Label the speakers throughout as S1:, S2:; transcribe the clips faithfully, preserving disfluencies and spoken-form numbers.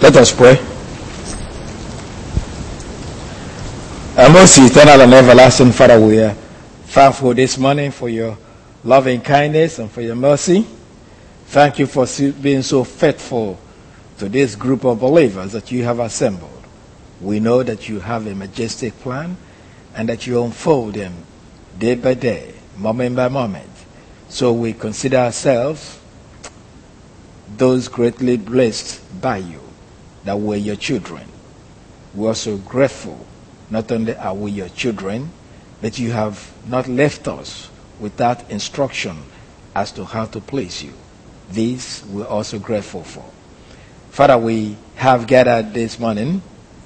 S1: Let us pray. Our most eternal and everlasting Father, we are thankful this morning for your loving kindness and for your mercy. Thank you for being so faithful to this group of believers that you have assembled. We know that you have a majestic plan and that you unfold them day by day, moment by moment. So we consider ourselves those greatly blessed by you, that we're your children. We're also grateful. Not only are we your children, but you have not left us without instruction as to how to please you. This we're also grateful for. Father, we have gathered this morning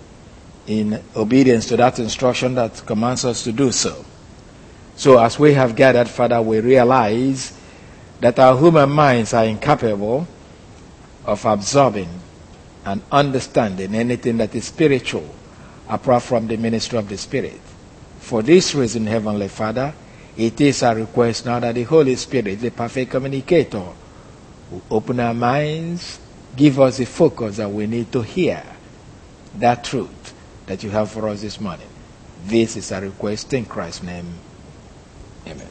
S1: in obedience to that instruction that commands us to do so. So as we have gathered, Father, we realize that our human minds are incapable of absorbing and understanding anything that is spiritual apart from the ministry of the Spirit. For this reason, Heavenly Father, it is our request now that the Holy Spirit, the perfect communicator, will open our minds, give us the focus that we need to hear that truth that you have for us this morning. This is our request in Christ's name. Amen.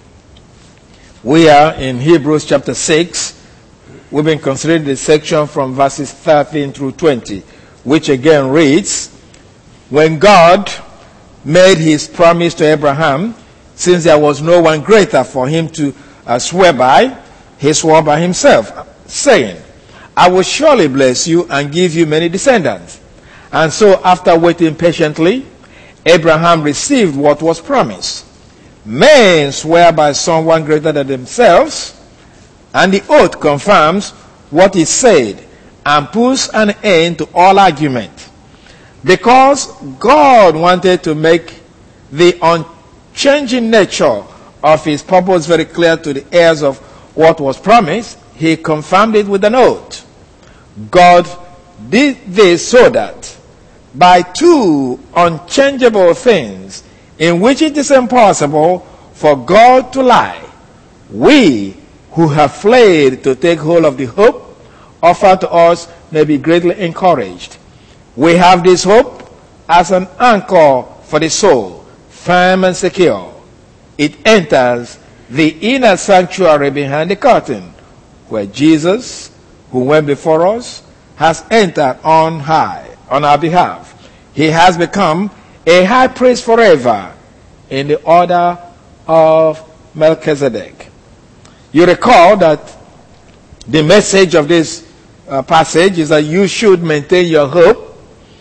S1: We are in Hebrews chapter six. We've been considering the section from verses thirteen through twenty, which again reads, when God made his promise to Abraham, since there was no one greater for him to uh, swear by, he swore by himself, saying, I will surely bless you and give you many descendants. And so after waiting patiently, Abraham received what was promised. Men swear by someone greater than themselves, and the oath confirms what is said and puts an end to all argument. Because God wanted to make the unchanging nature of his purpose very clear to the heirs of what was promised, he confirmed it with an oath. God did this so that by two unchangeable things in which it is impossible for God to lie, we who have fled to take hold of the hope offered to us may be greatly encouraged. We have this hope as an anchor for the soul, firm and secure. It enters the inner sanctuary behind the curtain, where Jesus, who went before us, has entered on high, on our behalf. He has become a high priest forever in the order of Melchizedek. You recall that the message of this uh, passage is that you should maintain your hope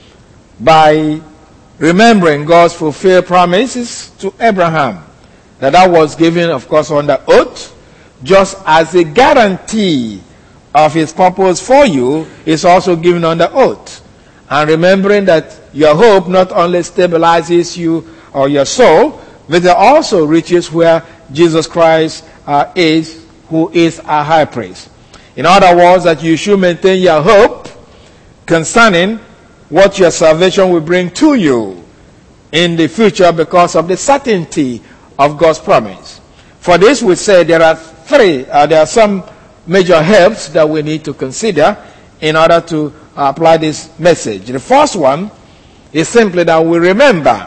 S1: by remembering God's fulfilled promises to Abraham. That that was given, of course, under oath, just as a guarantee of his purpose for you is also given under oath. And remembering that your hope not only stabilizes you or your soul, but it also reaches where Jesus Christ uh, is, who is our high priest. In other words, that you should maintain your hope concerning what your salvation will bring to you in the future because of the certainty of God's promise. For this, we say there are three, uh, there are some major helps that we need to consider in order to uh, apply this message. The first one is simply that we remember,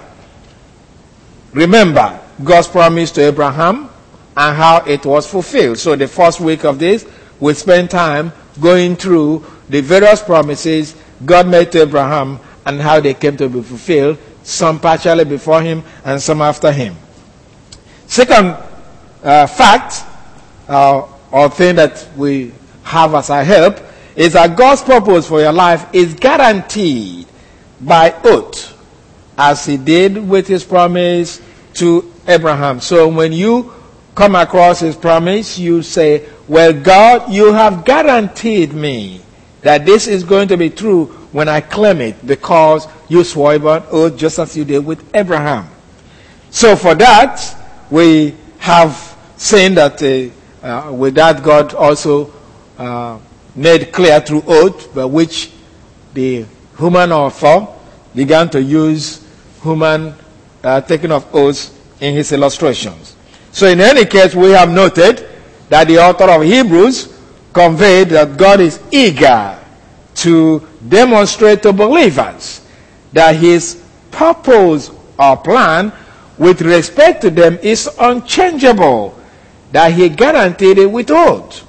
S1: remember God's promise to Abraham and how it was fulfilled. So the first week of this, we spend time going through the various promises God made to Abraham and how they came to be fulfilled, some partially before him and some after him. Second uh, fact, uh, or thing that we have as a help, is that God's purpose for your life is guaranteed by oath, as he did with his promise to Abraham. So when you come across his promise, you say, well, God, you have guaranteed me that this is going to be true when I claim it, because you swore by oath just as you did with Abraham. So for that, we have seen that uh, uh, with that God also uh, made clear through oath, by which the human author began to use human uh, taking of oaths in his illustrations. So in any case, we have noted that the author of Hebrews conveyed that God is eager to demonstrate to believers that his purpose or plan with respect to them is unchangeable, that he guaranteed it with oath.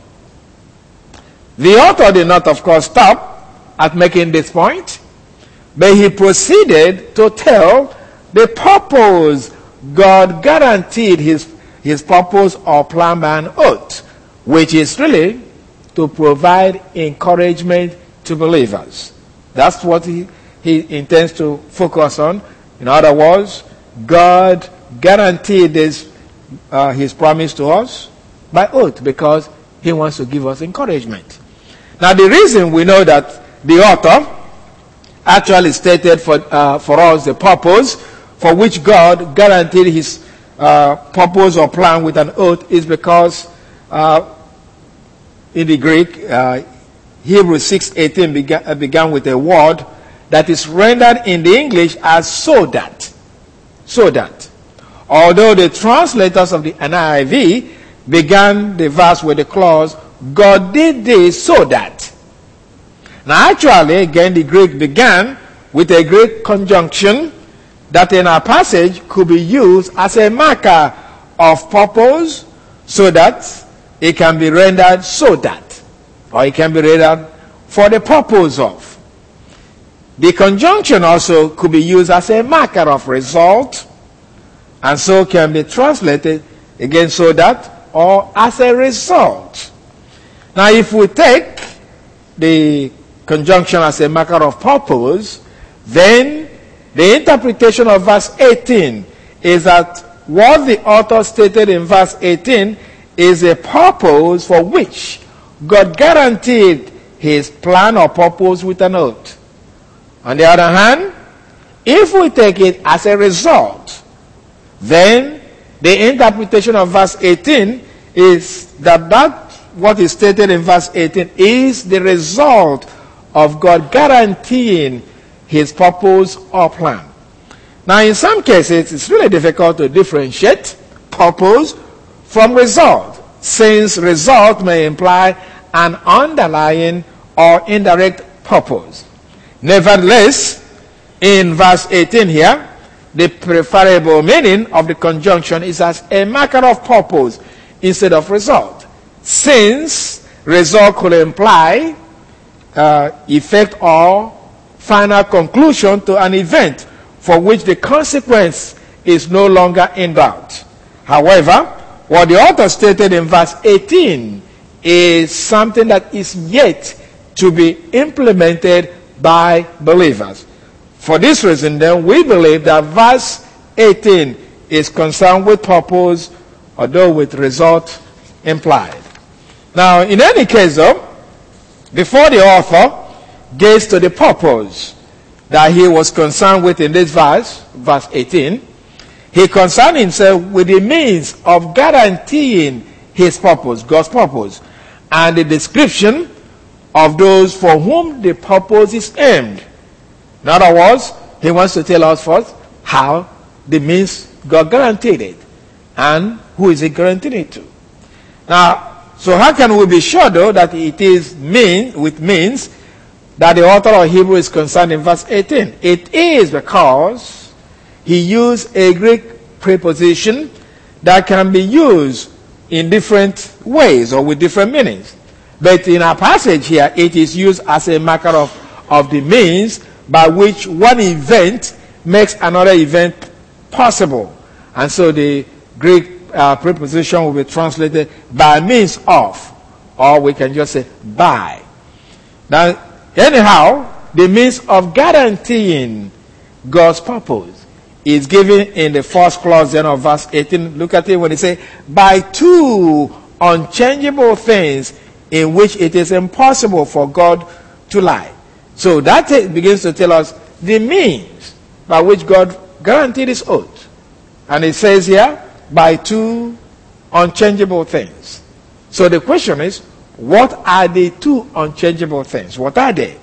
S1: The author did not, of course, stop at making this point, but he proceeded to tell the purpose God guaranteed his, his purpose or plan by an oath, which is really to provide encouragement to believers. That's what he, he intends to focus on. In other words, God guaranteed this, uh, his promise to us by oath because he wants to give us encouragement. Now, the reason we know that the author actually stated for, uh, for us the purpose for which God guaranteed his uh, purpose or plan with an oath is because uh, in the Greek, uh, Hebrews six eighteen began, uh, began with a word that is rendered in the English as so that. So that. Although the translators of the N I V began the verse with the clause, God did this so that. Now actually, again, the Greek began with a Greek conjunction that in our passage could be used as a marker of purpose so that it can be rendered so that, or it can be rendered for the purpose of. The conjunction also could be used as a marker of result, and so can be translated again so that, or as a result. Now if we take the conjunction as a marker of purpose, then the interpretation of verse eighteen is that what the author stated in verse eighteen is a purpose for which God guaranteed his plan or purpose with an oath. On the other hand, if we take it as a result, then the interpretation of verse eighteen is that that what is stated in verse eighteen is the result of God guaranteeing his purpose or plan. Now, in some cases, it's really difficult to differentiate purpose from result, since result may imply an underlying or indirect purpose. Nevertheless, in verse eighteen here, the preferable meaning of the conjunction is as a marker of purpose instead of result, since result could imply uh, effect or final conclusion to an event for which the consequence is no longer in doubt. However, what the author stated in verse eighteen is something that is yet to be implemented by believers. For this reason, then, we believe that verse eighteen is concerned with purpose, although with result implied. Now, in any case, though, before the author gets to the purpose that he was concerned with in this verse, verse eighteen, he concerned himself with the means of guaranteeing his purpose, God's purpose, and the description of those for whom the purpose is aimed. In other words, he wants to tell us first how the means God guaranteed it and who is it guaranteed it to. Now, so how can we be sure, though, that it is mean with means that the author of Hebrew is concerned in verse eighteen? It is because he used a Greek preposition that can be used in different ways or with different meanings. But in our passage here, it is used as a marker of, of the means by which one event makes another event possible. And so the Greek uh, preposition will be translated by means of, or we can just say by. Now, anyhow, the means of guaranteeing God's purpose is given in the first clause then of verse eighteen. Look at it when it says, by two unchangeable things in which it is impossible for God to lie. So that begins to tell us the means by which God guaranteed his oath. And it says here, by two unchangeable things. So the question is, what are the two unchangeable things? What are they?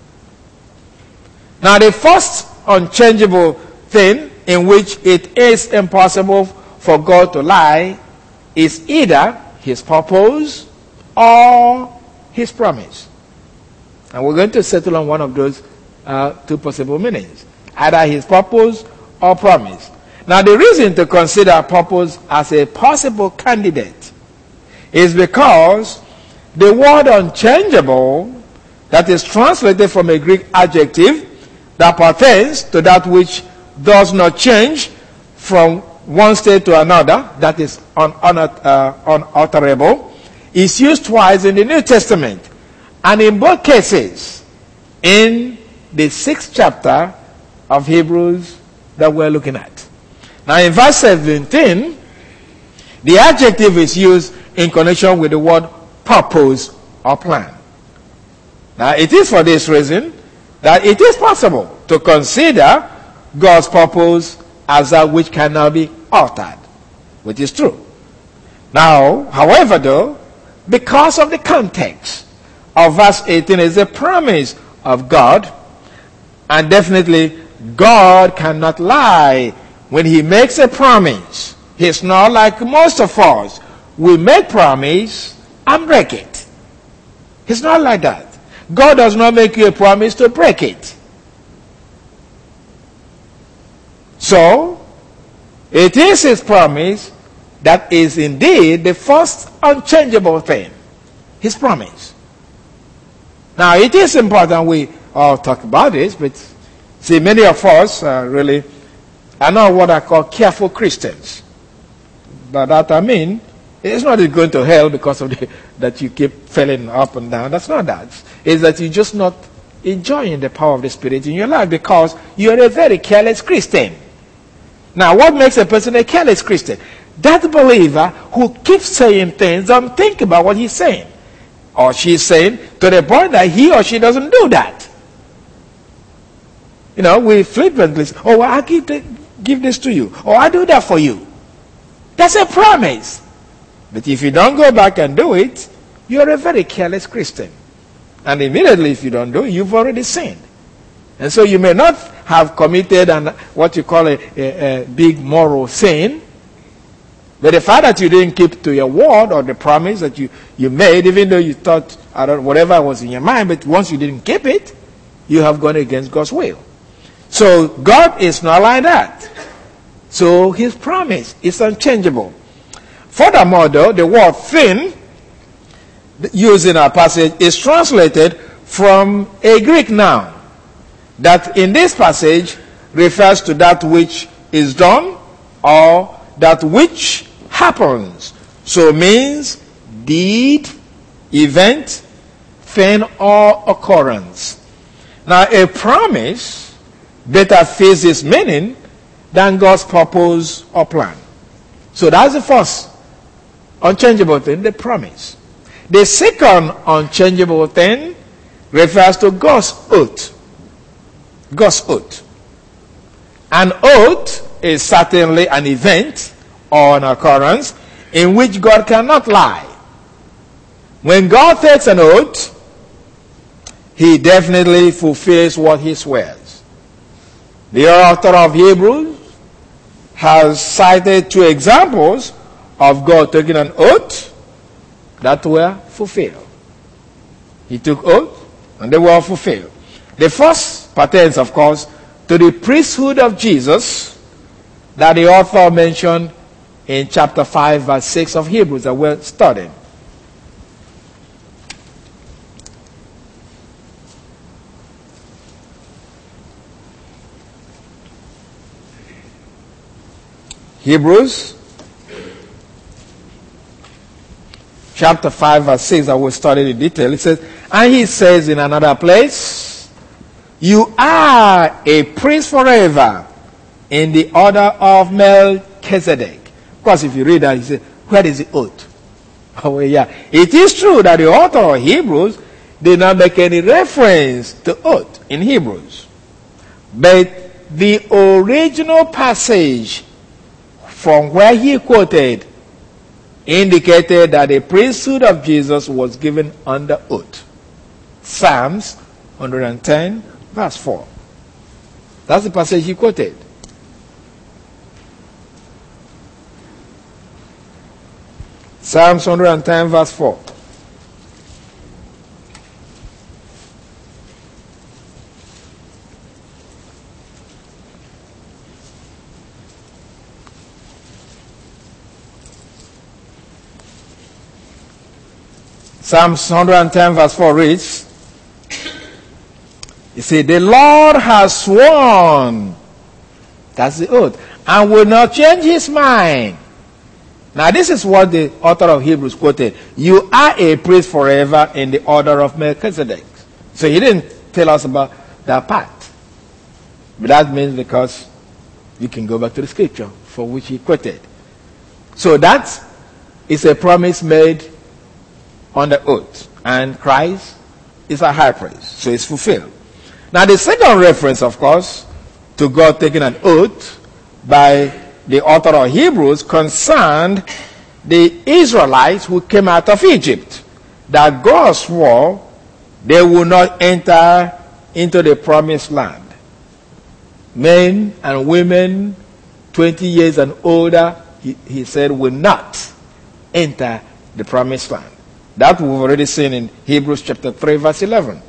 S1: Now, the first unchangeable thing in which it is impossible for God to lie is either his purpose or his promise. And we're going to settle on one of those uh, two possible meanings. Either his purpose or promise. Now the reason to consider purpose as a possible candidate is because the word unchangeable that is translated from a Greek adjective that pertains to that which does not change from one state to another, that is un- un- uh, unalterable, is used twice in the New Testament. And in both cases, in the sixth chapter of Hebrews that we're looking at. Now in verse seventeen, the adjective is used in connection with the word purpose or plan. Now it is for this reason that it is possible to consider God's purpose as that which cannot be altered, which is true. Now, however though, because of the context of verse eighteen is a promise of God, and definitely God cannot lie when he makes a promise. He's not like most of us. We make promise and break it. He's not like that. God does not make you a promise to break it. So, it is his promise that is indeed the first unchangeable thing. His promise. Now, it is important we all talk about this, but see, many of us uh, really are not what I call careful Christians. By that I mean, it's not going to hell because of the, that you keep falling up and down. That's not that. It's that you're just not enjoying the power of the Spirit in your life because you're a very careless Christian. Now, what makes a person a careless Christian? That believer who keeps saying things, don't think about what he's saying. Or she's saying to the point that he or she doesn't do that. You know, we flippantly say, oh, well, I give, the, give this to you. Or I do that for you. That's a promise. But if you don't go back and do it, you're a very careless Christian. And immediately if you don't do it, you've already sinned. And so you may not have committed an, what you call a, a, a big moral sin, but the fact that you didn't keep to your word or the promise that you, you made, even though you thought, I don't, whatever was in your mind, but once you didn't keep it, you have gone against God's will. So God is not like that. So his promise is unchangeable. Furthermore, though, the word thing used in our passage is translated from a Greek noun that in this passage refers to that which is done or that which happens. So it means deed, event, thing, or occurrence. Now, a promise better fits its meaning than God's purpose or plan. So that's the first unchangeable thing, the promise. The second unchangeable thing refers to God's oath. God's oath. An oath is certainly an event or an occurrence in which God cannot lie. When God takes an oath, he definitely fulfills what he swears. The author of Hebrews has cited two examples of God taking an oath that were fulfilled. He took oath and they were fulfilled. The first pertains, of course, to the priesthood of Jesus that the author mentioned in chapter five, verse six of Hebrews that we're studying. Hebrews chapter five, verse six, I will study in detail. It says, and he says in another place, you are a priest forever in the order of Melchizedek. Of course, if you read that, he says, where is the oath? Oh, yeah. It is true that the author of Hebrews did not make any reference to oath in Hebrews. But the original passage from where he quoted indicated that the priesthood of Jesus was given under oath. Psalms one hundred ten, verse four. That's the passage he quoted. Psalms one hundred ten, verse four. Psalms one hundred ten verse four reads, you see, the Lord has sworn, that's the oath, and will not change his mind. Now this is what the author of Hebrews quoted. You are a priest forever in the order of Melchizedek. So he didn't tell us about that part. But that means because you can go back to the scripture for which he quoted. So that is a promise made on the oath. And Christ is a high priest. So it's fulfilled. Now the second reference, of course, to God taking an oath by the author of Hebrews concerned the Israelites who came out of Egypt, that God swore they would not enter into the promised land. Men and women, twenty years and older, he, he said, will not enter the promised land. That we've already seen in Hebrews chapter three, verse eleven.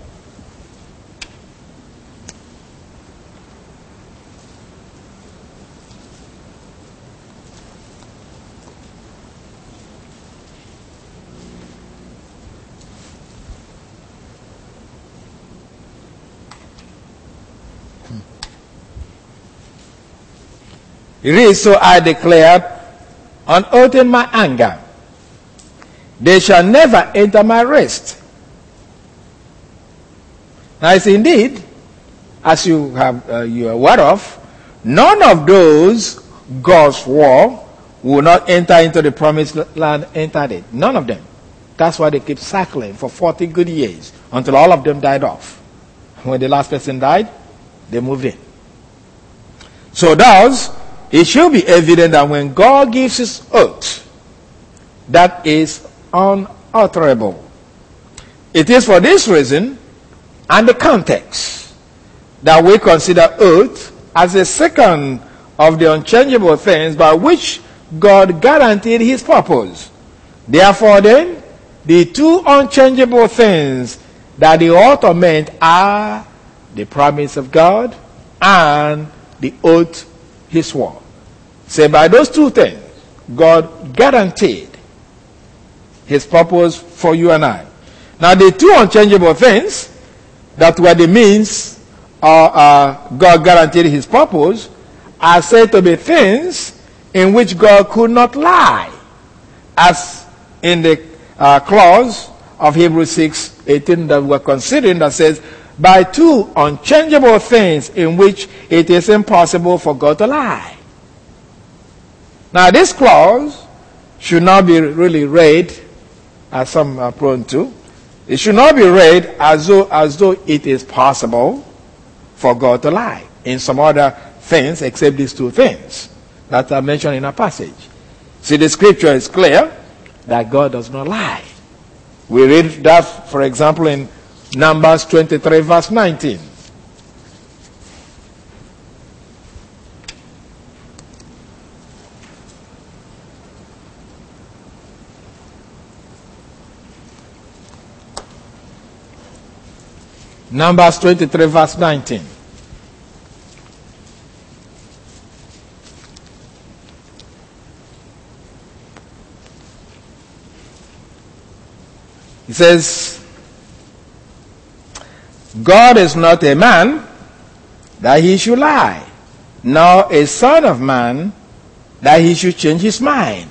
S1: It reads, so I declared on oath in my anger, they shall never enter my rest. Now it's indeed, as you have uh, you are aware of, none of those God swore will not enter into the promised land entered it. None of them. That's why they keep cycling for forty good years until all of them died off. When the last person died, they moved in. So thus, it should be evident that when God gives his oath, that is unalterable. It is for this reason and the context that we consider oath as a second of the unchangeable things by which God guaranteed his purpose. Therefore then, the two unchangeable things that the author meant are the promise of God and the oath he swore. Say, by those two things, God guaranteed his purpose for you and I. Now, the two unchangeable things that were the means uh, uh, God guaranteed his purpose are said to be things in which God could not lie, as in the uh, clause of Hebrews six eighteen that we're considering that says, by two unchangeable things in which it is impossible for God to lie. Now, this clause should not be really read, as some are prone to. It should not be read as though, as though it is possible for God to lie in some other things except these two things that are mentioned in our passage. See, the scripture is clear that God does not lie. We read that, for example, in Numbers twenty-three, verse nineteen. Numbers twenty-three, verse nineteen. It says, God is not a man that he should lie, nor a son of man that he should change his mind.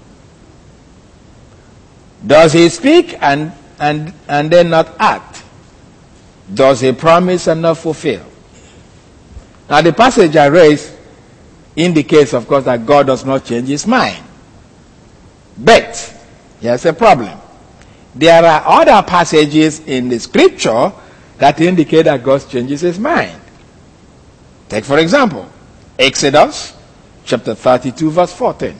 S1: Does he speak and, and, and then not act? Does he promise and not fulfill? Now the passage I raised indicates, of course, that God does not change his mind. But here's a problem. There are other passages in the scripture that indicate that God changes his mind. Take, for example, Exodus chapter thirty-two, verse fourteen.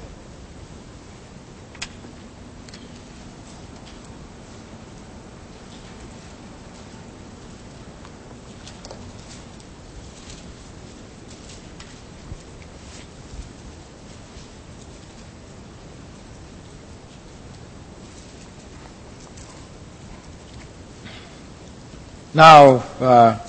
S1: Now, uh,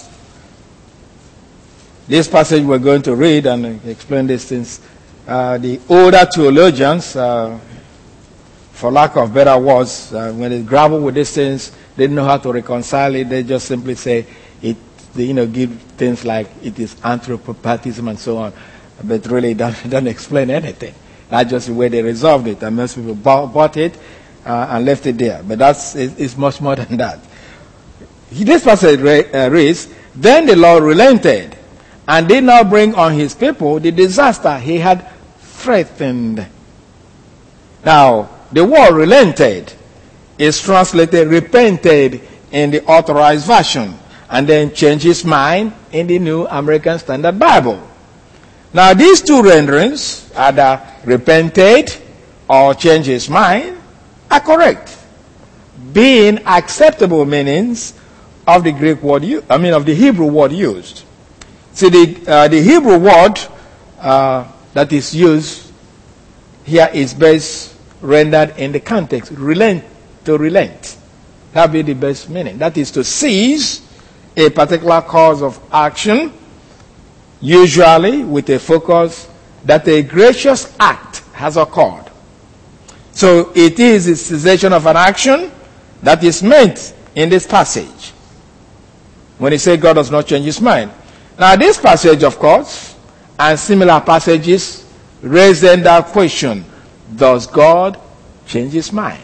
S1: this passage we're going to read and explain these things. Uh, the older theologians uh, for lack of better words, uh, when they grapple with these things, they don't know how to reconcile it. They just simply say it, they, you know, give things like it is anthropopathism and so on. But really, it doesn't, it doesn't explain anything. That's just the way they resolved it. And most people bought, bought it uh, and left it there. But that's it, it's much more than that. This passage uh, reads, "Then the Lord relented and did not bring on his people the disaster he had threatened." Now, the word relented is translated repented in the Authorized Version, and then changed his mind in the New American Standard Bible. Now, these two renderings, either repented or changed his mind, are correct, being acceptable meanings of the Greek word, I mean of the Hebrew word used. See, the, uh, the Hebrew word uh, that is used here is best rendered in the context, relent, to relent. That would be the best meaning. That is to cease a particular course of action, usually with a focus that a gracious act has occurred. So it is the cessation of an action that is meant in this passage when he said God does not change his mind. Now this passage, of course, and similar passages raise then that question: does God change his mind?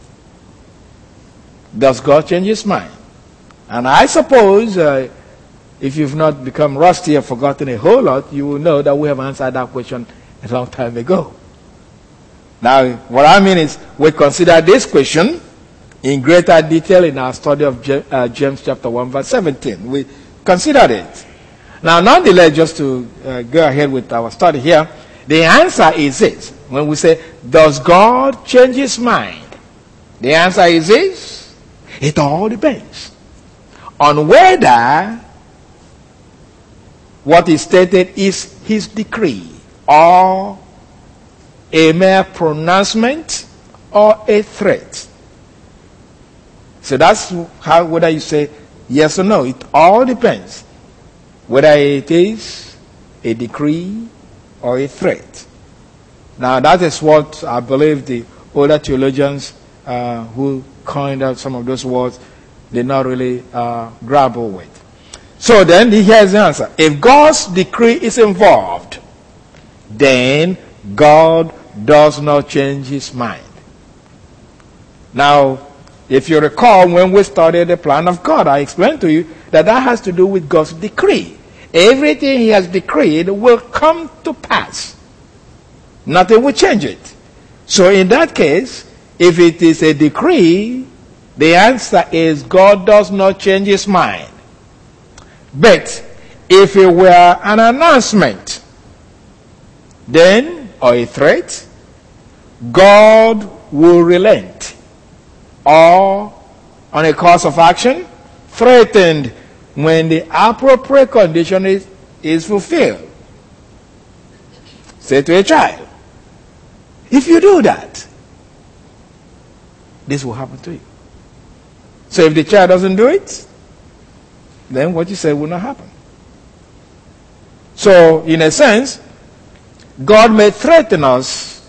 S1: Does God change his mind? And I suppose uh, if you've not become rusty or forgotten a whole lot, you will know that we have answered that question a long time ago. Now, what I mean is, we consider this question in greater detail in our study of uh, James chapter one, verse seventeen. We considered it. Now, nonetheless, just to uh, go ahead with our study here, the answer is this. When we say, does God change his mind? The answer is this: it all depends on whether what is stated is his decree, or a mere pronouncement, or a threat. So that's how, whether you say yes or no. It all depends whether it is a decree or a threat. Now that is what I believe the older theologians uh, who coined out some of those words did not really uh, grapple with. So then here's the answer. If God's decree is involved, then God does not change his mind. Now, if you recall, when we studied the plan of God, I explained to you that that has to do with God's decree. Everything he has decreed will come to pass. Nothing will change it. So in that case, if it is a decree, the answer is God does not change his mind. But if it were an announcement, then, or a threat, God will relent, or on a course of action, threatened when the appropriate condition is, is fulfilled. Say to a child, if you do that, this will happen to you. So if the child doesn't do it, then what you say will not happen. So, in a sense, God may threaten us,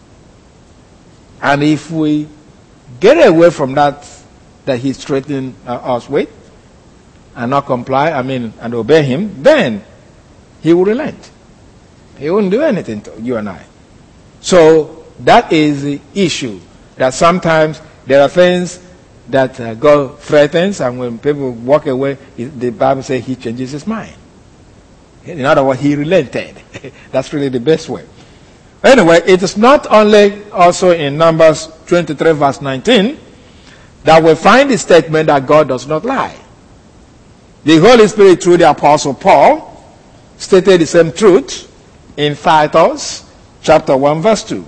S1: and if we get away from that that he's threatening uh, us with, and not comply, I mean, and obey him, then he will relent. He won't do anything to you and I. So that is the issue, that sometimes there are things that uh, God threatens, and when people walk away, the Bible says he changes his mind. In other words, he relented. That's really the best way. Anyway, it is not only also in Numbers twenty-three verse nineteen that we find the statement that God does not lie. The Holy Spirit, through the Apostle Paul, stated the same truth in Titus chapter one verse two.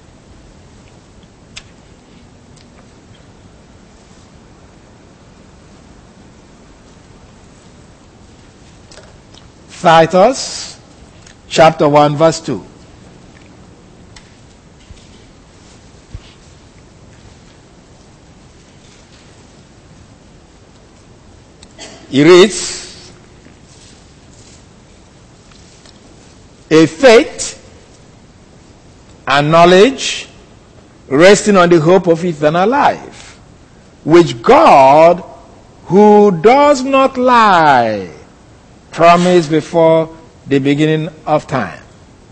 S1: Titus chapter one verse two. He reads, a faith and knowledge resting on the hope of eternal life, which God, who does not lie, promised before the beginning of time.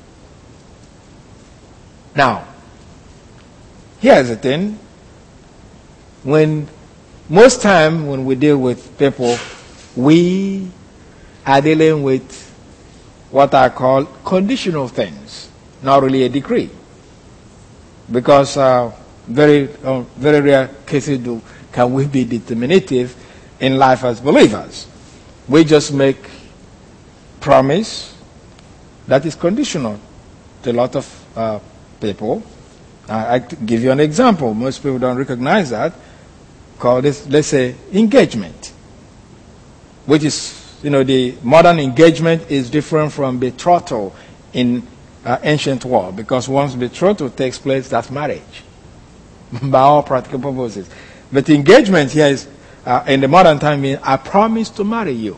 S1: Now, here's the thing. When most time when we deal with people, we are dealing with what I call conditional things, not really a decree. Because uh, very uh, very rare cases do can we be determinative in life as believers. We just make promise that is conditional to a lot of uh, people. I, I give you an example. Most people don't recognize that. Called this, let's say, engagement, which is, you know, the modern engagement is different from betrothal in uh, ancient world, because once betrothal takes place, that's marriage, by all practical purposes. But engagement here is, uh, in the modern time, means I promise to marry you.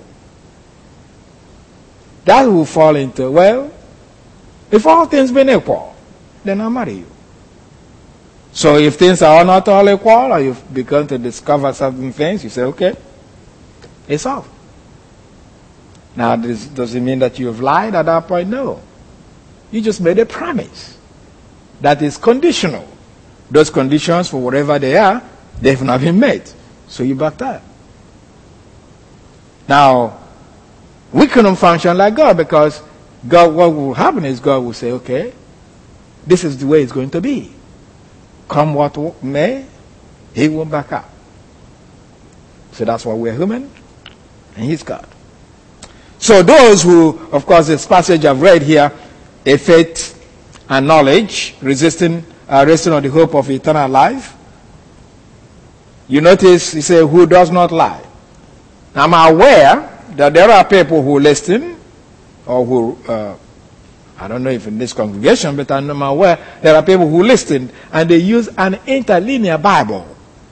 S1: That will fall into, well, if all things been equal, then I'll marry you. So if things are not all equal, or you've begun to discover certain things, you say, okay, it's off. Now, this, does it mean that you've lied at that point? No. You just made a promise that is conditional. Those conditions, for whatever they are, they've not been met. So you backed out. Now, we couldn't function like God, because God, what will happen is God will say, okay, this is the way it's going to be. Come what may, he will back up. So that's why we're human, and he's God. So those who, of course, this passage I've read here, a faith and knowledge, resisting, uh, resting on the hope of eternal life. You notice, he said, who does not lie. I'm aware that there are people who listen, or who, uh, I don't know if in this congregation, but I'm aware there are people who listen and they use an interlinear Bible.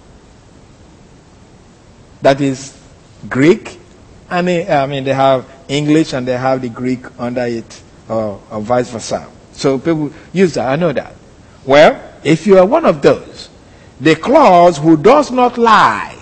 S1: That is Greek, and they, I mean they have English and they have the Greek under it, or, or vice versa. So people use that, I know that. Well, if you are one of those, the clause who does not lie,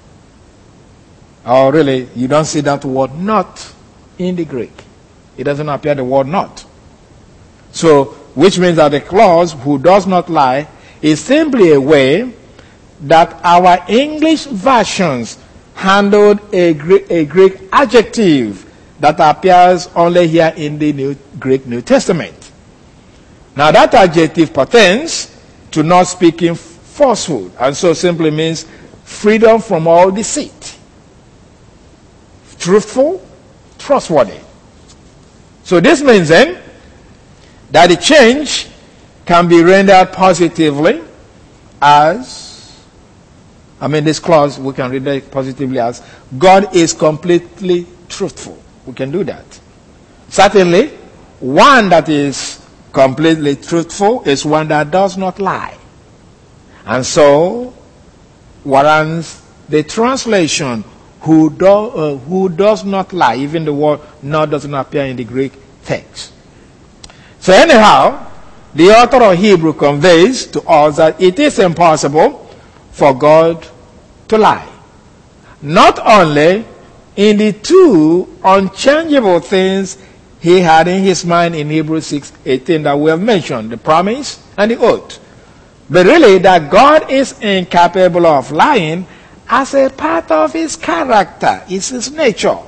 S1: or really, you don't see that word not in the Greek. It doesn't appear the word not. So, which means that the clause who does not lie is simply a way that our English versions handled a Greek, a Greek adjective that appears only here in the New, Greek New Testament. Now that adjective pertains to not speaking falsehood, and so simply means freedom from all deceit. Truthful, trustworthy. So this means then that the change can be rendered positively as, I mean this clause we can render it positively as, God is completely truthful. We can do that. Certainly, one that is completely truthful is one that does not lie. And so, warrants the translation who, do, uh, who does not lie. Even the word not doesn't appear in the Greek text. So anyhow, the author of Hebrew conveys to us that it is impossible for God to lie. Not only in the two unchangeable things he had in his mind in Hebrews six eighteen that we have mentioned, the promise and the oath, but really that God is incapable of lying as a part of his character, it's his nature.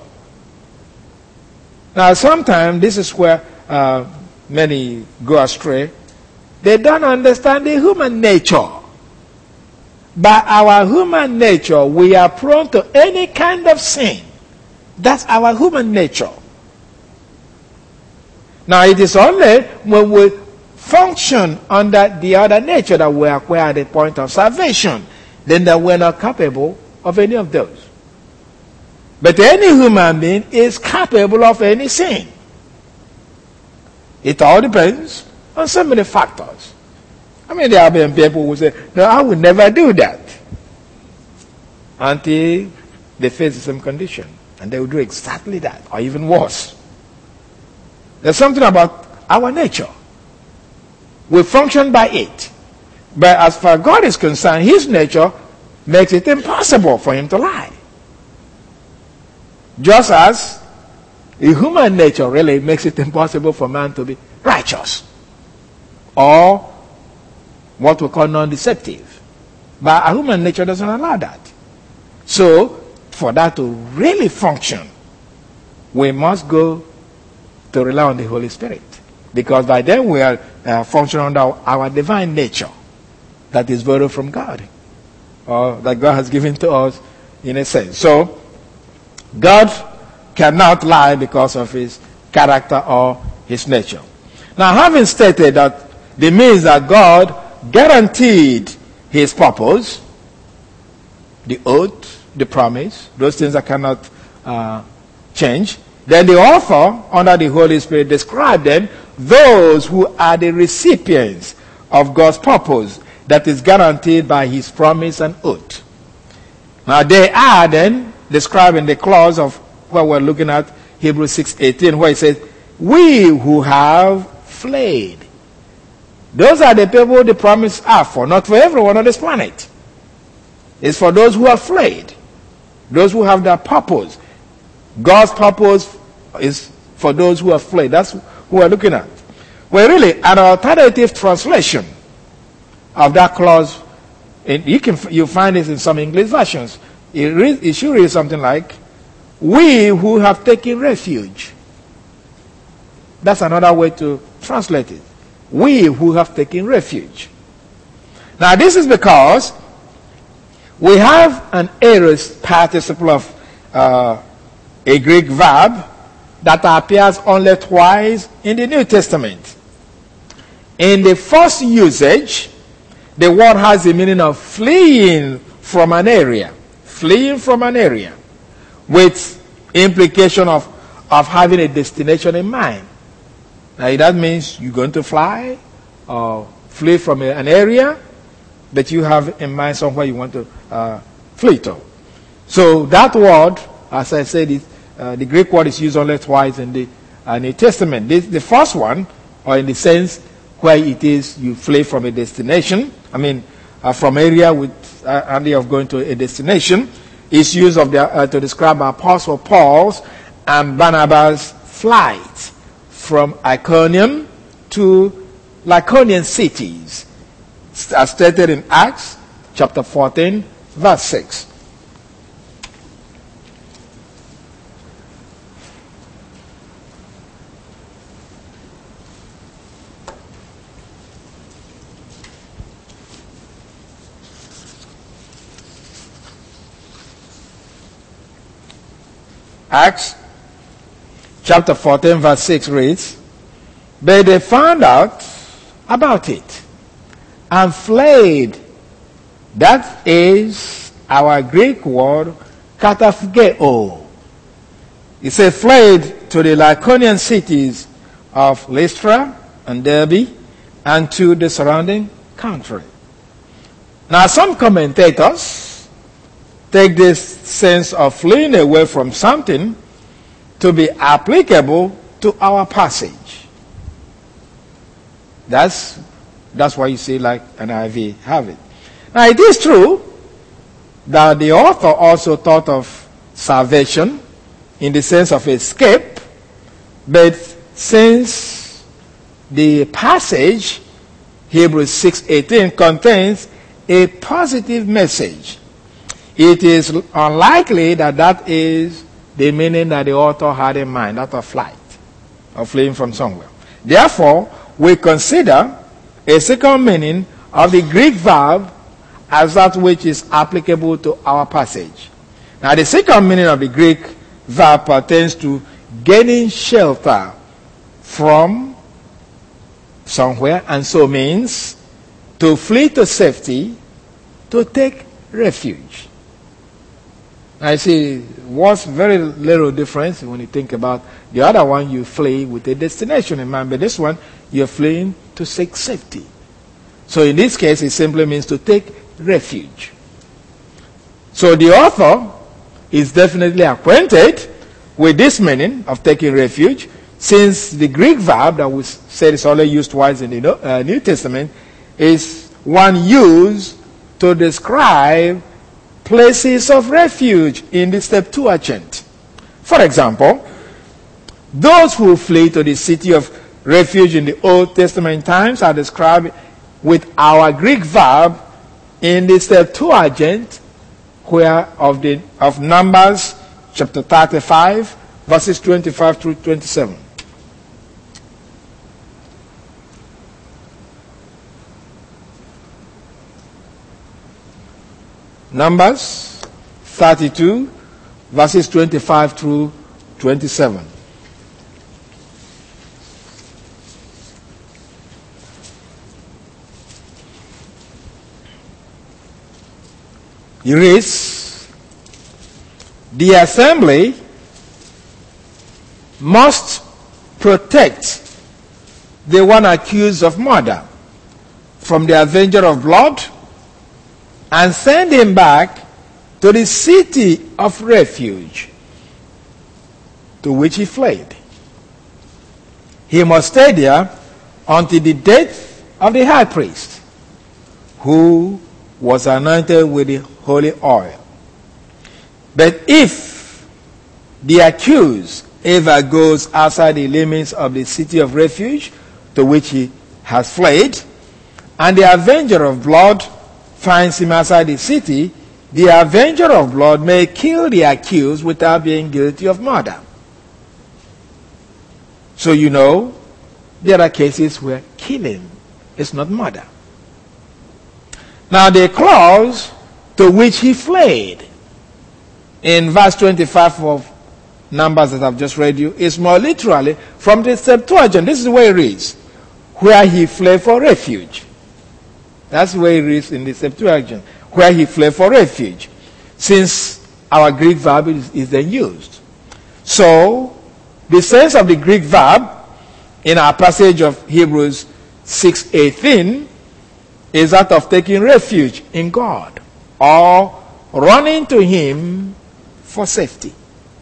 S1: Now sometimes this is where uh, many go astray. They don't understand the human nature. By our human nature, we are prone to any kind of sin. That's our human nature. Now it is only when we function under the other nature that we acquire the point of salvation, then that we're not capable of any of those. But any human being is capable of any sin. It all depends on so many factors. I mean, there have been people who say, no, I would never do that. Until they face the same condition. And they will do exactly that, or even worse. There's something about our nature. We function by it. But as far as God is concerned, his nature makes it impossible for him to lie. Just as the human nature really makes it impossible for man to be righteous, or what we call non-deceptive. But our human nature doesn't allow that. So, for that to really function, we must go to rely on the Holy Spirit. Because by then we are uh, functioning under our, our divine nature that is borrowed from God, or that God has given to us in a sense. So, God cannot lie because of his character or his nature. Now, having stated that the means that God guaranteed his purpose, the oath, the promise, those things that cannot uh, change, then the author, under the Holy Spirit, described them, those who are the recipients of God's purpose that is guaranteed by his promise and oath. Now, they are then described in the clause of what we're looking at, Hebrews six eighteen, where it says, we who have flayed. Those are the people the promise are for, not for everyone on this planet. It's for those who are flayed, those who have their purpose. God's purpose is for those who are flayed. That's who we're looking at. Well, really, an alternative translation of that clause, and you can you find it in some English versions. It, read, it should read something like, we who have taken refuge. That's another way to translate it. We who have taken refuge. Now, this is because we have an aorist participle of uh, a Greek verb that appears only twice in the New Testament. In the first usage, the word has the meaning of fleeing from an area. Fleeing from an area. With implication of, of having a destination in mind. Now, that means you're going to fly or flee from a, an area that you have in mind somewhere you want to uh, flee to. So that word, as I said, it, uh, the Greek word is used only twice in the uh, New Testament. This, the first one, or in the sense where it is you flee from a destination, I mean uh, from area with uh, idea of going to a destination, is used of the, uh, to describe Apostle Paul's and Barnabas' flight from Iconium to Lycaonian cities, as stated in Acts chapter fourteen, verse six. Acts chapter fourteen, verse six reads, but they found out about it and fled. That is our Greek word, kataphgeo. It says fled to the Lycaonian cities of Lystra and Derbe and to the surrounding country. Now, some commentators take this sense of fleeing away from something to be applicable to our passage. That's, that's why you see like an I V have it. Now, it is true that the author also thought of salvation in the sense of escape, but since the passage, Hebrews six eighteen, contains a positive message, it is unlikely that that is the meaning that the author had in mind, that of flight, or fleeing from somewhere. Therefore, we consider a second meaning of the Greek verb as that which is applicable to our passage. Now, the second meaning of the Greek verb pertains to gaining shelter from somewhere, and so means to flee to safety, to take refuge. I see what's very little difference when you think about the other one. You flee with a destination in mind, but this one you're fleeing to seek safety. So in this case, it simply means to take refuge. So the author is definitely acquainted with this meaning of taking refuge, since the Greek verb that we said is only used twice in the uh, New Testament is one used to describe places of refuge in the Septuagint. For example, those who flee to the city of refuge in the Old Testament times are described with our Greek verb in the Septuagint, where of the of Numbers chapter thirty-five, verses twenty-five through twenty-seven. Numbers thirty-two, verses twenty-five through twenty-seven. It reads, the assembly must protect the one accused of murder from the avenger of blood and send him back to the city of refuge to which he fled. He must stay there until the death of the high priest, who was anointed with the holy oil. But if the accused ever goes outside the limits of the city of refuge to which he has fled, and the avenger of blood finds him outside the city, the avenger of blood may kill the accused without being guilty of murder. So you know, there are cases where killing is not murder. Now the clause to which he fled in verse twenty-five of Numbers that I've just read you is more literally from the Septuagint. This is where it reads, where he fled for refuge. That's where it reads in the Septuagint, where he fled for refuge, since our Greek verb is, is then used. So the sense of the Greek verb in our passage of Hebrews six eighteen is that of taking refuge in God or running to him for safety.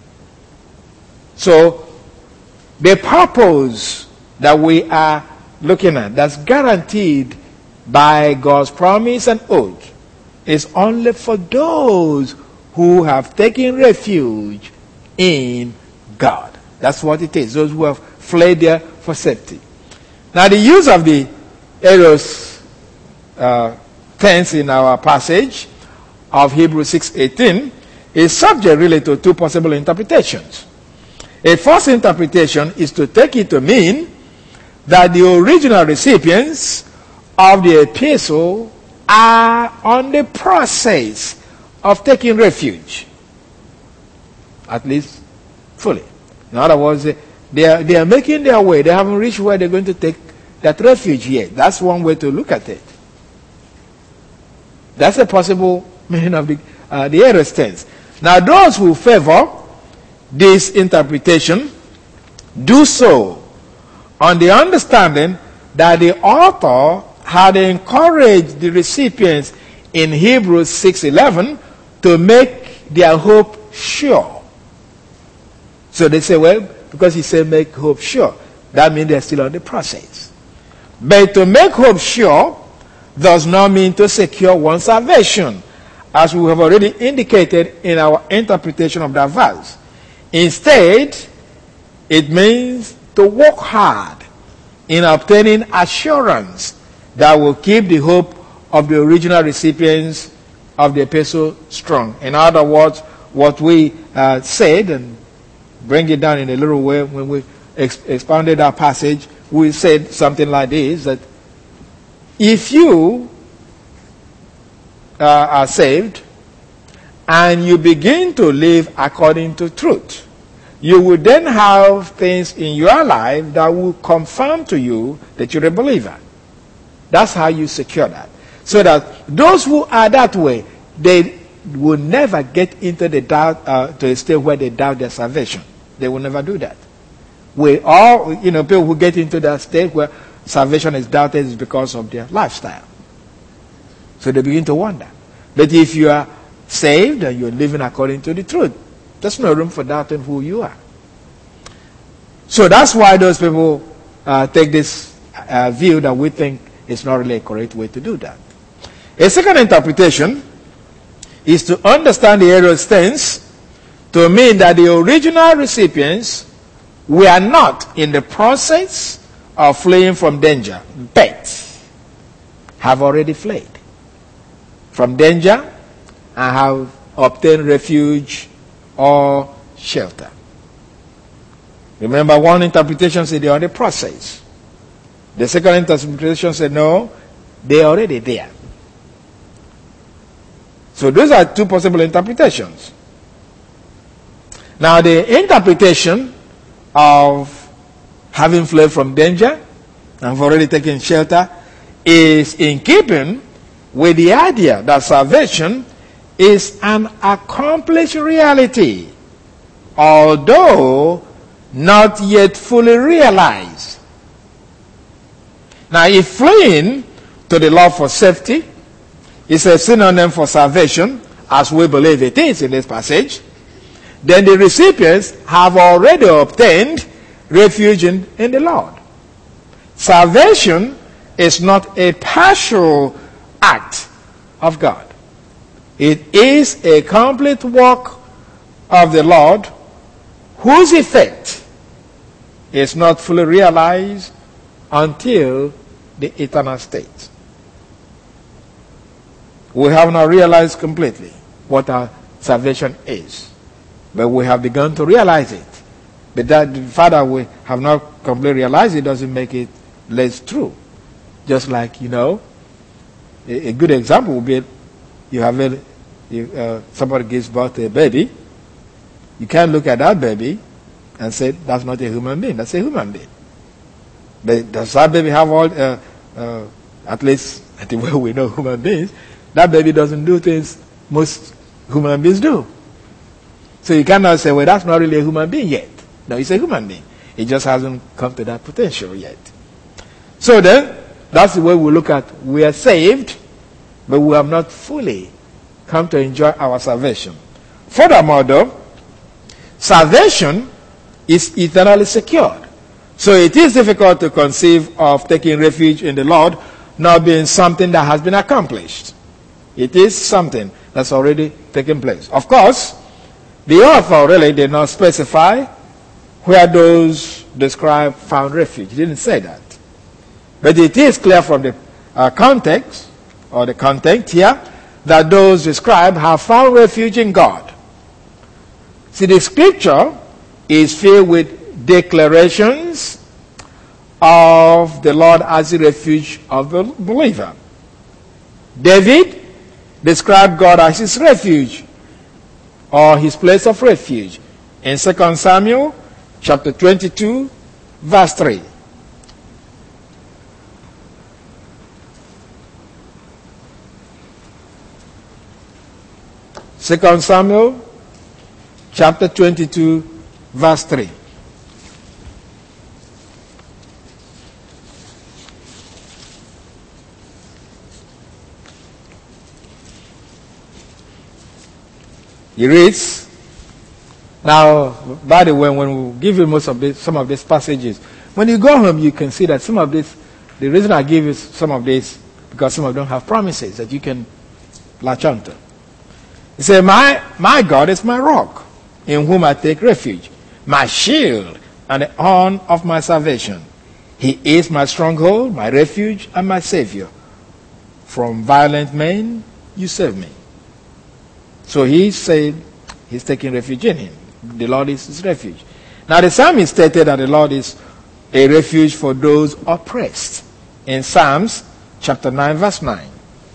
S1: So the purpose that we are looking at, that's guaranteed by God's promise and oath, is only for those who have taken refuge in God. That's what it is, those who have fled there for safety. Now the use of the aorist Uh, tense in our passage of Hebrews six eighteen is subject really to two possible interpretations. A first interpretation is to take it to mean that the original recipients of the epistle are on the process of taking refuge, at least fully. In other words, they are, they are making their way. They haven't reached where they're going to take that refuge yet. That's one way to look at it. That's a possible meaning of the, uh, the aorist tense. Now, those who favor this interpretation do so on the understanding that the author had encouraged the recipients in Hebrews six eleven to make their hope sure. So they say, well, because he said make hope sure, that means they're still on the process. But to make hope sure does not mean to secure one's salvation, as we have already indicated in our interpretation of that verse. Instead, it means to work hard in obtaining assurance that will keep the hope of the original recipients of the epistle strong. In other words, what we uh, said, and bring it down in a little way, when we ex- expounded our passage, we said something like this, that if you uh, are saved and you begin to live according to truth, you will then have things in your life that will confirm to you that you're a believer. That's how you secure that. So that those who are that way, they will never get into the doubt, uh, to a state where they doubt their salvation. They will never do that. We all, you know, people who get into that state where salvation is doubted is because of their lifestyle. So they begin to wonder. But if you are saved and you're living according to the truth, there's no room for doubting who you are. So that's why those people uh, take this uh, view that we think is not really a correct way to do that. A second interpretation is to understand the aorist tense to mean that the original recipients were not in the process of fleeing from danger, but have already fled from danger and have obtained refuge or shelter. Remember, one interpretation said they are in the process. The second interpretation said no, they are already there. So those are two possible interpretations. Now the interpretation of having fled from danger and have already taken shelter is in keeping with the idea that salvation is an accomplished reality, although not yet fully realized. Now, if fleeing to the Lord for safety is a synonym for salvation, as we believe it is in this passage, then the recipients have already obtained refuge in, in the Lord. Salvation is not a partial act of God. It is a complete work of the Lord, whose effect is not fully realized until the eternal state. We have not realized completely what our salvation is, but we have begun to realize it. But that the fact that we have not completely realized it doesn't make it less true. Just like, you know, a, a good example would be you have a, you, uh, somebody gives birth to a baby. You can't look at that baby and say, that's not a human being. That's a human being. But does that baby have all, uh, uh, at least the way we know human beings, that baby doesn't do things most human beings do. So you cannot say, well, that's not really a human being yet. No, it's a human being. It just hasn't come to that potential yet. So then, that's the way we look at, we are saved, but we have not fully come to enjoy our salvation. Furthermore, though, salvation is eternally secured. So it is difficult to conceive of taking refuge in the Lord not being something that has been accomplished. It is something that's already taken place. Of course, the author really did not specify where those described found refuge. He didn't say that. But it is clear from the uh, context, or the content here, that those described have found refuge in God. See, the scripture is filled with declarations of the Lord as the refuge of the believer. David described God as his refuge, or his place of refuge, in Second Samuel chapter twenty-two, verse three. Second Samuel chapter twenty-two, verse three. He reads, now, by the way, when we give you most of this, some of these passages, when you go home, you can see that some of this, the reason I give you some of this, because some of them have promises that you can latch onto. He said, my, my God is my rock, in whom I take refuge, my shield and the horn of my salvation. He is my stronghold, my refuge, and my savior. From violent men you save me. So he said he's taking refuge in him. The Lord is his refuge. Now the psalmist stated that the Lord is a refuge for those oppressed in Psalms chapter nine, verse nine.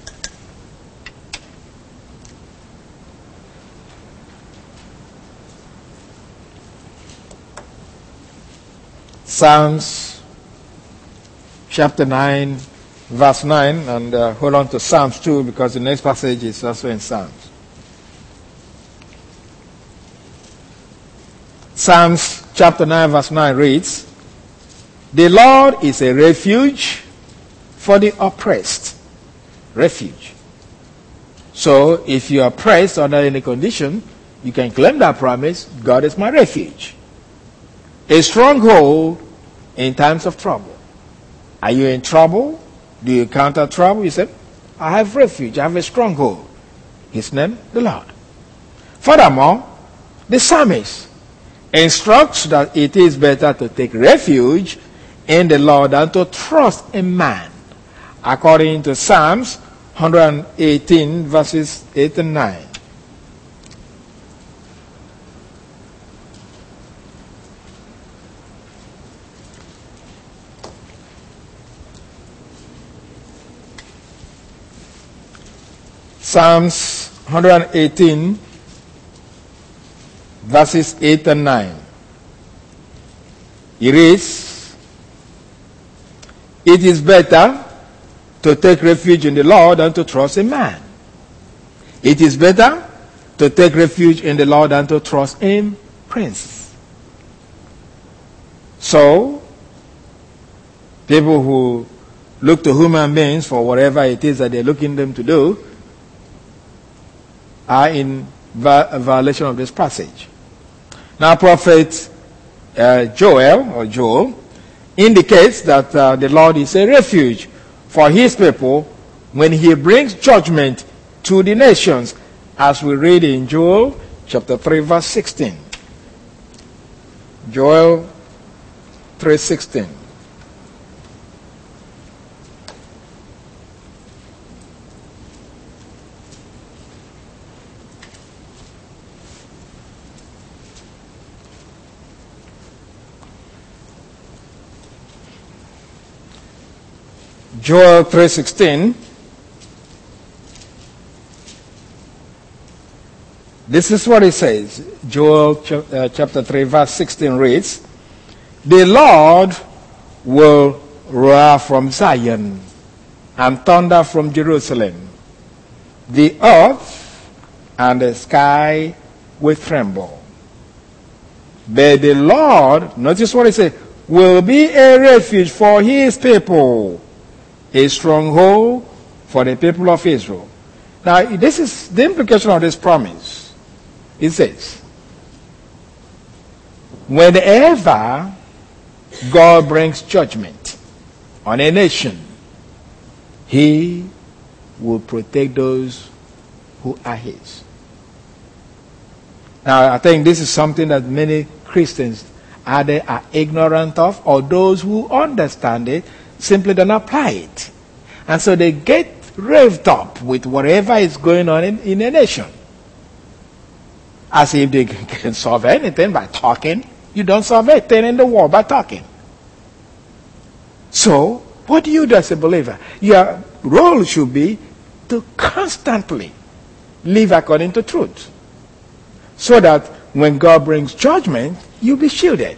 S1: Psalms chapter nine, verse nine, and uh, hold on to Psalms two because the next passage is also in Psalms. Psalms chapter nine, verse nine reads, the Lord is a refuge for the oppressed. Refuge. So if you are oppressed under any condition, you can claim that promise, God is my refuge. A stronghold in times of trouble. Are you in trouble? Do you encounter trouble? You say, I have refuge, I have a stronghold. His name, the Lord. Furthermore, the psalmist instructs that it is better to take refuge in the Lord than to trust in man, according to Psalms one eighteen, verses eight and nine. Psalms one eighteen, verses eight and nine. It reads, "It is better to take refuge in the Lord than to trust in man. It is better to take refuge in the Lord than to trust in princes." So, people who look to human beings for whatever it is that they're looking them to do are in va- violation of this passage. Now, Prophet uh, Joel, or Joel, indicates that uh, the Lord is a refuge for his people when he brings judgment to the nations, as we read in Joel chapter three, verse sixteen. Joel three sixteen. Joel three sixteen. This is what it says. Joel ch- uh, chapter three, verse sixteen reads, "The Lord will roar from Zion and thunder from Jerusalem. The earth and the sky will tremble. But the Lord," notice what it says, "will be a refuge for his people, a stronghold for the people of Israel." Now, this is the implication of this promise. It says, whenever God brings judgment on a nation, he will protect those who are his. Now, I think this is something that many Christians either are ignorant of, or those who understand it simply don't apply it. And so they get revved up with whatever is going on in, in a nation, as if they can solve anything by talking. You don't solve anything in the world by talking. So, what do you do as a believer? Your role should be to constantly live according to truth, so that when God brings judgment, you'll be shielded.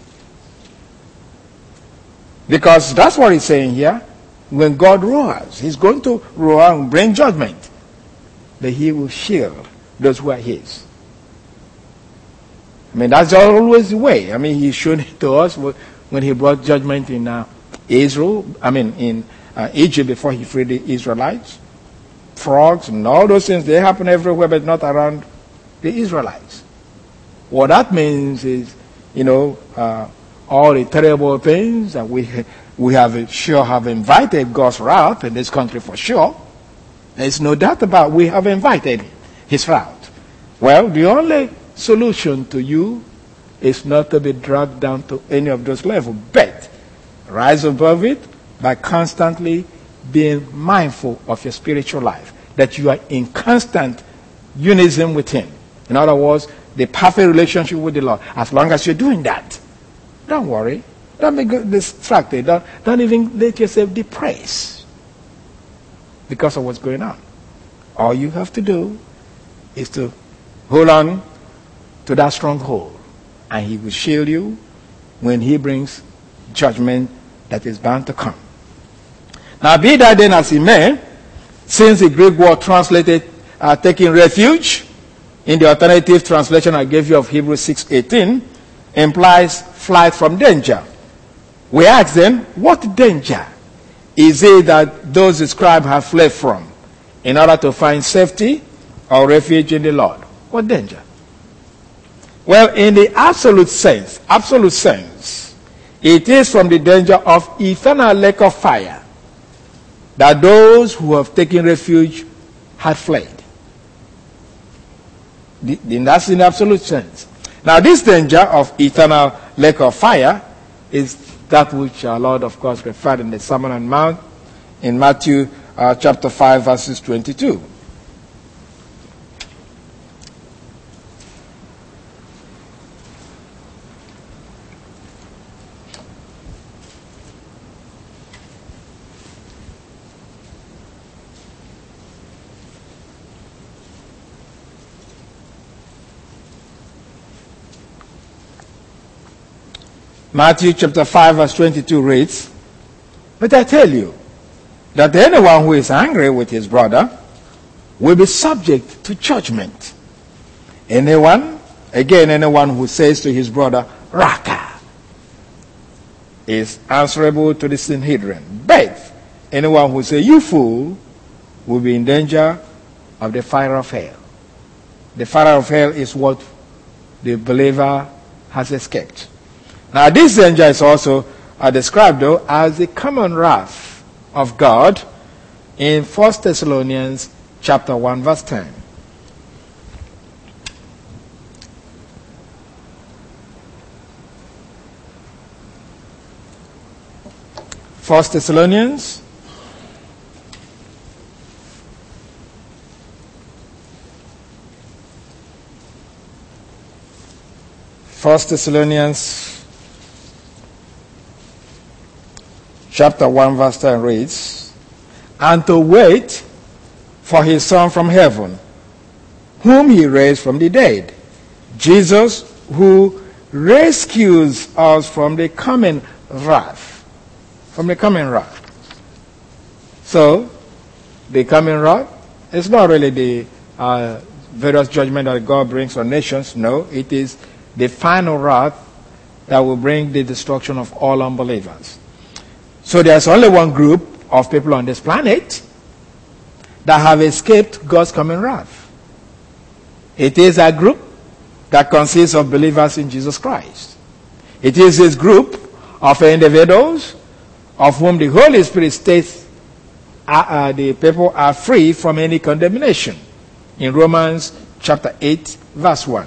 S1: Because that's what he's saying here. When God roars, he's going to roar and bring judgment, but he will shield those who are his. I mean, that's always the way. I mean, he showed it to us when he brought judgment in uh, Israel, I mean, in uh, Egypt before he freed the Israelites. Frogs and all those things, they happen everywhere, but not around the Israelites. What that means is, you know, uh, all the terrible things that we we have sure have invited God's wrath in this country for sure. There's no doubt about it. We have invited his wrath. Well, the only solution to you is not to be dragged down to any of those levels, but rise above it by constantly being mindful of your spiritual life, that you are in constant unison with him. In other words, the perfect relationship with the Lord. As long as you're doing that, don't worry. Don't be distracted. Don't, don't even let yourself depressed because of what's going on. All you have to do is to hold on to that stronghold, and he will shield you when he brings judgment that is bound to come. Now, be that then as it may, since the Greek word translated uh, taking refuge in the alternative translation I gave you of Hebrews six eighteen implies flight from danger. We ask then, what danger is it that those described have fled from in order to find safety or refuge in the Lord? What danger? Well, in the absolute sense, absolute sense, it is from the danger of eternal lake of fire that those who have taken refuge had fled. That's in absolute sense. Now, this danger of eternal lake of fire is that which our Lord, of course, referred in the Sermon on the Mount in Matthew uh, chapter five, verses twenty-two. Matthew chapter five, verse twenty-two reads, "But I tell you that anyone who is angry with his brother will be subject to judgment. Anyone, again, anyone who says to his brother, 'Raka,' is answerable to the Sanhedrin. But anyone who says, 'You fool,' will be in danger of the fire of hell." The fire of hell is what the believer has escaped. Now, this danger is also uh, described, though, as the common wrath of God in First Thessalonians chapter one, verse ten. First Thessalonians First Thessalonians chapter one, verse ten reads, "And to wait for his Son from heaven, whom he raised from the dead, Jesus, who rescues us from the coming wrath." From the coming wrath. So, the coming wrath is not really the uh, various judgment that God brings on nations. No, it is the final wrath that will bring the destruction of all unbelievers. So there's only one group of people on this planet that have escaped God's coming wrath. It is a group that consists of believers in Jesus Christ. It is this group of individuals of whom the Holy Spirit states uh, uh, the people are free from any condemnation in Romans chapter eight, verse one.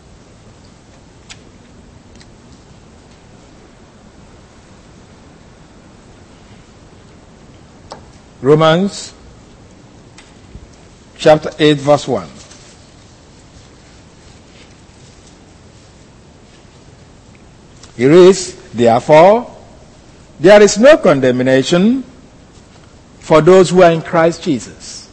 S1: Romans chapter eight, verse one. It reads, "Therefore, there is no condemnation for those who are in Christ Jesus."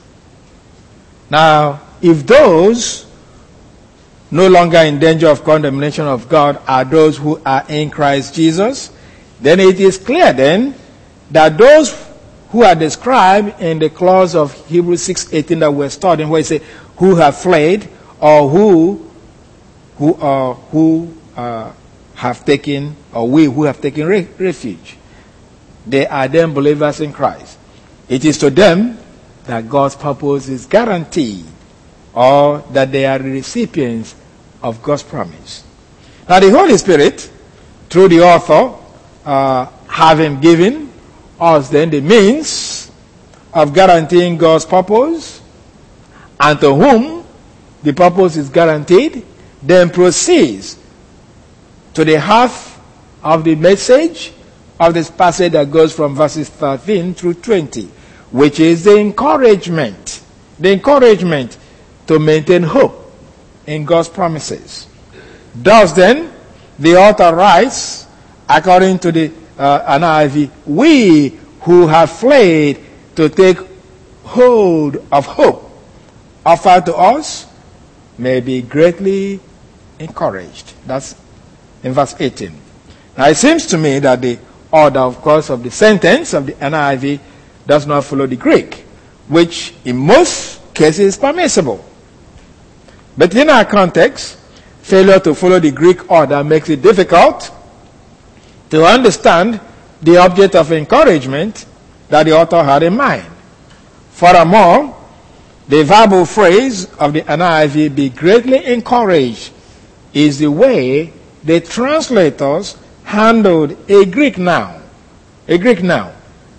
S1: Now, if those no longer in danger of condemnation of God are those who are in Christ Jesus, then it is clear then that those who are described in the clause of Hebrews six eighteen that we're studying, where it says, "who have fled," or who who are who uh, have taken, or we who have taken re- refuge. They are them believers in Christ. It is to them that God's purpose is guaranteed, or that they are the recipients of God's promise. Now, the Holy Spirit, through the author, uh, having given us then the means of guaranteeing God's purpose, and to whom the purpose is guaranteed, then proceeds to the heart of the message of this passage that goes from verses thirteen through twenty, which is the encouragement, the encouragement to maintain hope in God's promises. Thus then, the author writes, according to the uh, N I V, "We who have fled to take hold of hope offered to us may be greatly encouraged." That's in verse eighteen. Now, it seems to me that the order, of course, of the sentence of the N I V does not follow the Greek, which in most cases is permissible. But in our context, failure to follow the Greek order makes it difficult to understand the object of encouragement that the author had in mind. Furthermore, the verbal phrase of the N I V, "be greatly encouraged," is the way the translators handled a Greek noun. A Greek noun.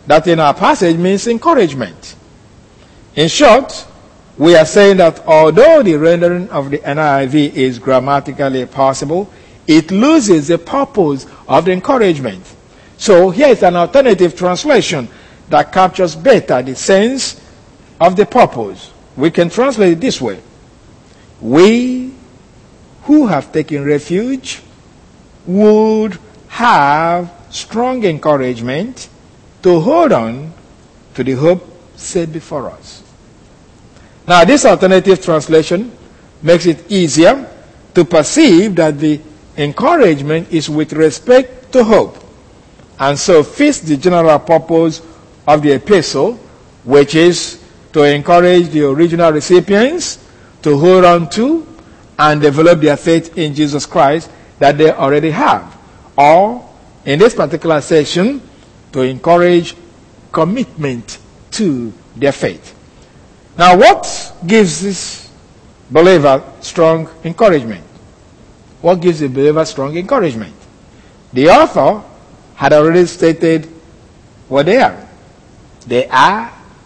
S1: that in our passage means encouragement. In short, we are saying that although the rendering of the N I V is grammatically possible, it loses the purpose of the encouragement. So here is an alternative translation that captures better the sense of the purpose. We can translate it this way: we who have taken refuge would have strong encouragement to hold on to the hope set before us. Now, this alternative translation makes it easier to perceive that the encouragement is with respect to hope, and so fits the general purpose of the epistle, which is to encourage the original recipients to hold on to and develop their faith in Jesus Christ that they already have. Or, in this particular section, to encourage commitment to their faith. Now, what gives this believer strong encouragement? What gives the believer strong encouragement? The author had already stated what they are. They are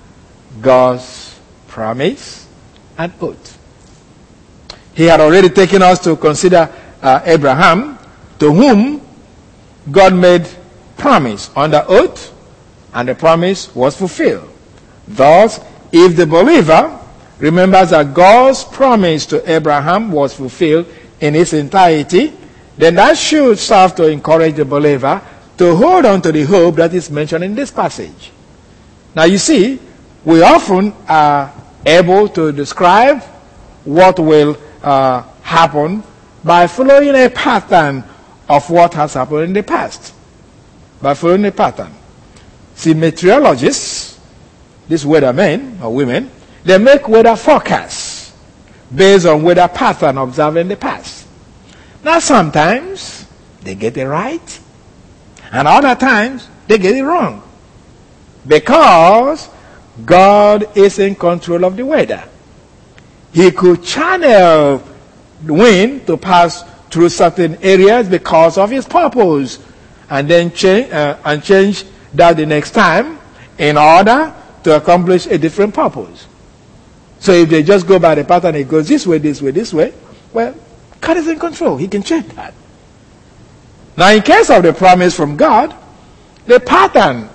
S1: God's promise and oath. He had already taken us to consider uh, Abraham, to whom God made promise under oath, and the promise was fulfilled. Thus, if the believer remembers that God's promise to Abraham was fulfilled in its entirety, then that should serve to encourage the believer to hold on to the hope that is mentioned in this passage. Now you see, we often are able to describe what will uh, happen by following a pattern of what has happened in the past. By following a pattern. See, meteorologists, these weathermen or women, they make weather forecasts based on weather pattern observed in the past. Now sometimes they get it right, and other times they get it wrong. Because God is in control of the weather. He could channel the wind to pass through certain areas because of his purpose, and then change uh, and change that the next time in order to accomplish a different purpose. So if they just go by the pattern, it goes this way, this way, this way, well, God is in control. He can change that. Now, in case of the promise from God, the pattern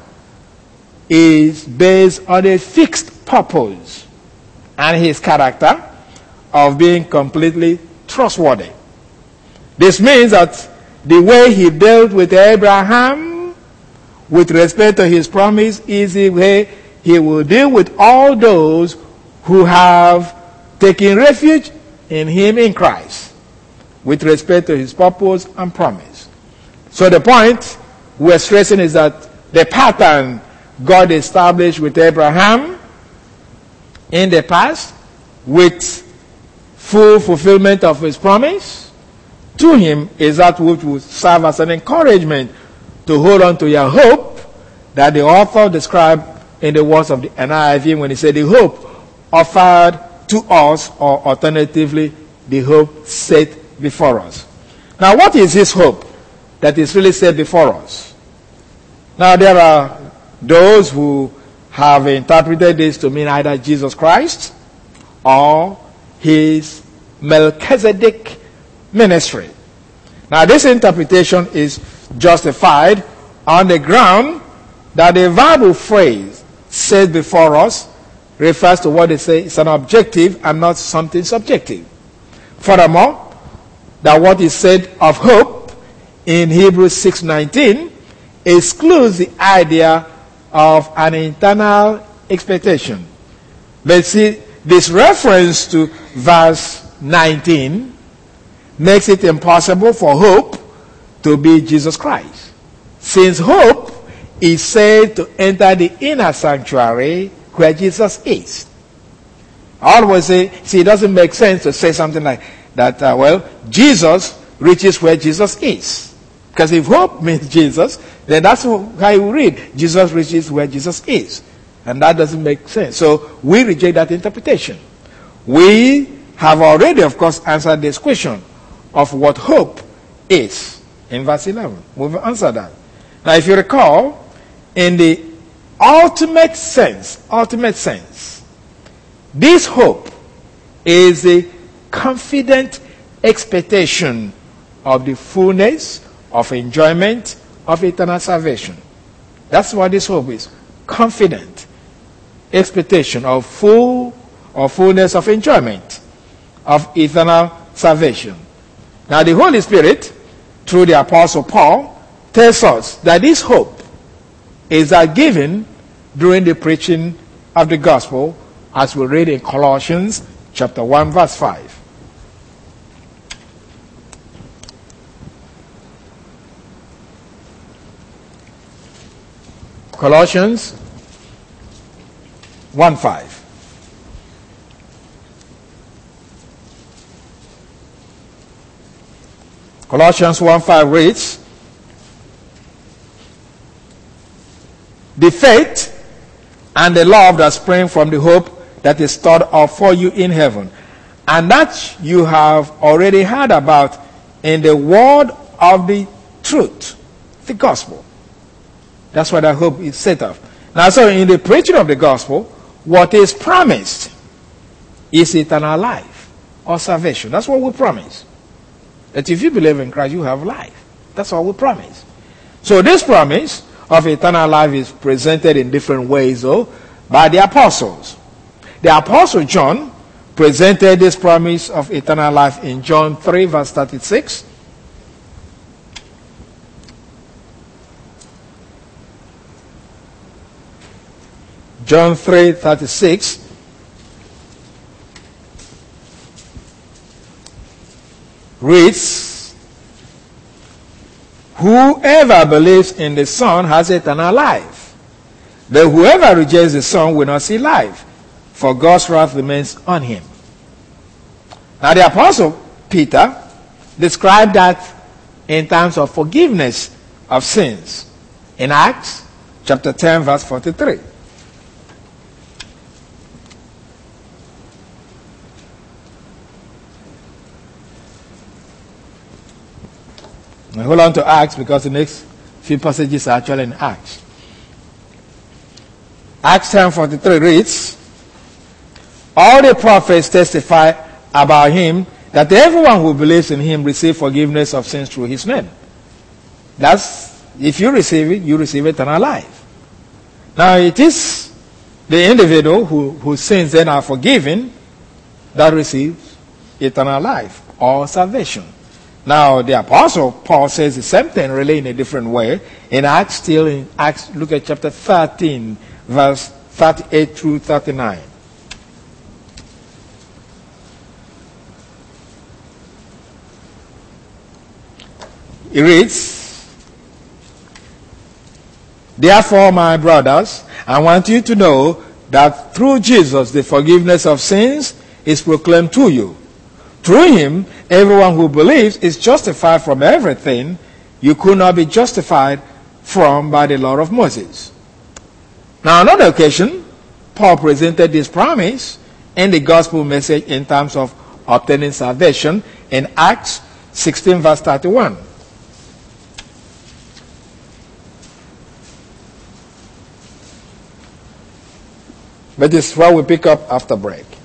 S1: is based on a fixed purpose and his character of being completely trustworthy. This means that the way he dealt with Abraham with respect to his promise is the way he will deal with all those who have taken refuge in him in Christ with respect to his purpose and promise. So the point we're stressing is that the pattern God established with Abraham in the past, with full fulfillment of his promise to him, is that which will serve as an encouragement to hold on to your hope that the author described in the words of the N I V when he said the hope offered to us, or alternatively the hope set before us. Now, what is this hope that is really set before us? Now, there are those who have interpreted this to mean either Jesus Christ or his Melchizedek ministry. Now, this interpretation is justified on the ground that the verbal phrase "set before us" refers to what they say is an objective and not something subjective. Furthermore, that what is said of hope in Hebrews six nineteen excludes the idea of an internal expectation. But see, this reference to verse nineteen makes it impossible for hope to be Jesus Christ, since hope is said to enter the inner sanctuary where Jesus is. I always say, see, it doesn't make sense to say something like that, uh, well, Jesus reaches where Jesus is. Because if hope means Jesus, then that's how you read, Jesus reaches where Jesus is. And that doesn't make sense. So we reject that interpretation. We have already, of course, answered this question of what hope is in verse eleven. We've answered that. Now, if you recall, in the ultimate sense, ultimate sense, this hope is a confident expectation of the fullness of enjoyment of eternal salvation. That's what this hope is. Confident expectation of full or fullness of enjoyment of eternal salvation. Now the Holy Spirit, through the Apostle Paul, tells us that this hope is given during the preaching of the gospel, as we read in Colossians chapter one verse five. Colossians one five. Colossians one five reads, the faith and the love that spring from the hope that is stored up for you in heaven, and that you have already heard about in the word of the truth, the gospel. That's what I hope is set up. Now, so in the preaching of the gospel, what is promised is eternal life or salvation. That's what we promise. That if you believe in Christ, you have life. That's what we promise. So this promise of eternal life is presented in different ways, though, by the apostles. The apostle John presented this promise of eternal life in John three, verse thirty-six. John three thirty-six. Reads, whoever believes in the Son has eternal life. But whoever rejects the Son will not see life, for God's wrath remains on him. Now the Apostle Peter described that in terms of forgiveness of sins in Acts chapter ten, verse forty-three. Now hold on to Acts, because the next few passages are actually in Acts. Acts ten forty-three reads, all the prophets testify about him that everyone who believes in him receives forgiveness of sins through his name. That's, if you receive it, you receive eternal life. Now it is the individual who, whose sins then are forgiven that receives eternal life or salvation. Now, the Apostle Paul says the same thing really in a different way. In Acts, still in Acts, look at chapter thirteen, verse thirty-eight through thirty-nine. It reads, therefore, my brothers, I want you to know that through Jesus the forgiveness of sins is proclaimed to you. Through him, everyone who believes is justified from everything you could not be justified from by the law of Moses. Now, on another occasion, Paul presented this promise in the gospel message in terms of obtaining salvation in Acts sixteen, verse thirty-one. But this is what we pick up after break.